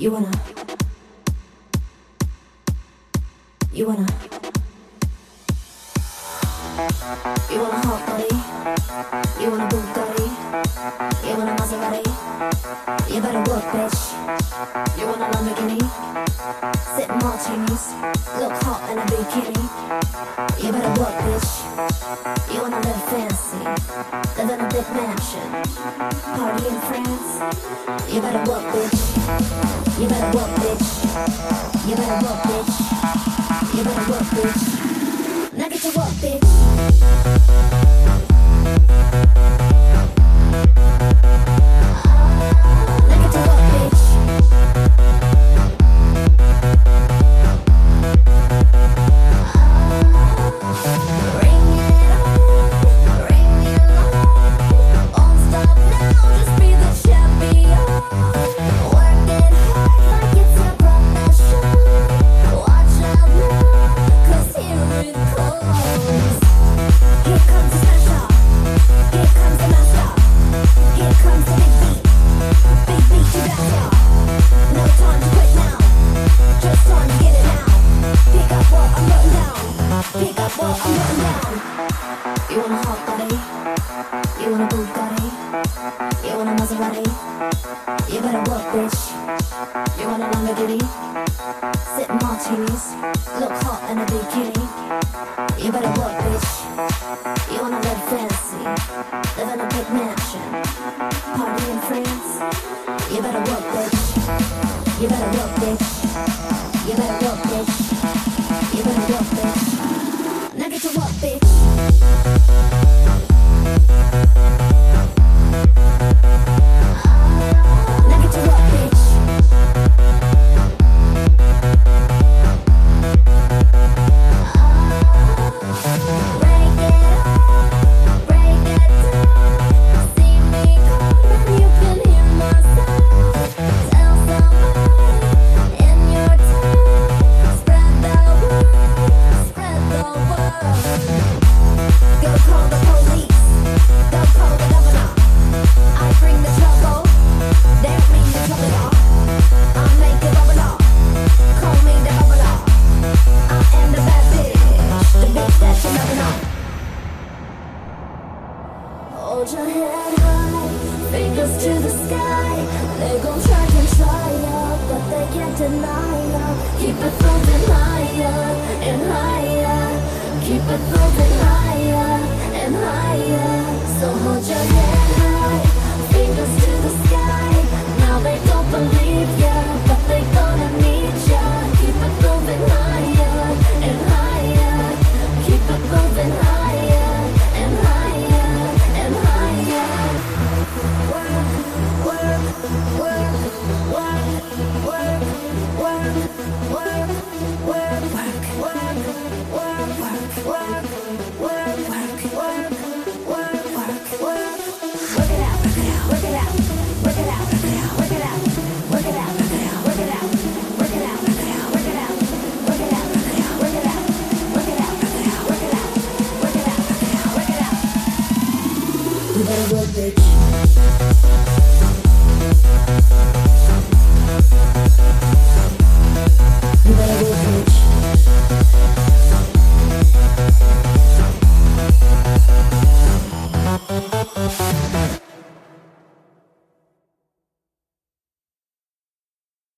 You wanna, you want a hot body, you want a Bugatti, you want a Maserati, you better work, bitch. You want a Lamborghini, sip martinis, look hot in a bikini. You better work, bitch. You wanna live fancy, live in a big mansion, party in France. You better work, bitch. You better work, bitch. You better work, bitch. You better work, bitch. Now get to work, bitch. Now get to work, bitch. Bring it on, bring it on. Won't stop now, just be the champion. Work it hard like it's your profession. Watch out now, 'cause here it comes. Here comes the smash up, here comes the master, here comes the big beat to blast ya. No time to quit now, just time to get it now. Pick up what I'm putting down, pick up what I'm putting down. You want a hot body, you want a Bugatti, you want a Maserati. You better work, bitch. You want a Lamborghini, sip martinis, look hot in a bikini. You better work, bitch. You wanna live fancy, live in a big mansion, party in France. You better work, bitch. You better work, bitch. You better work, bitch. You better work, bitch. Now get to work, bitch. Now get to work, bitch. Break it up, break it down. See me coming, you can hear my sound. Tell somebody in your town. Spread the word, spread the word. Go call the police, go call the governor. I bring the trouble, they don't mean the trouble. I make it bubble up, call me the bubble up. I am the bad bitch, the bitch that you never know. Hold your head high, fingers to the sky. They gon' try and try ya, but they can't deny ya. Keep it moving higher and higher. Keep it moving higher and higher. So hold your head high, fingers to the sky. Now they don't believe ya, but they gonna need ya. Keep it moving higher and higher. Keep it moving higher and higher and higher. Work, work, work, work, work, work, work, work, work, work, work, work, work, work, work, work, work. Work it out, work it out, work it out, work it out, work it out, work it out, work it out, work it out, work it out, work it out, work it out, work it out, work it out, work it out, work it out. You better work, bitch. You better work.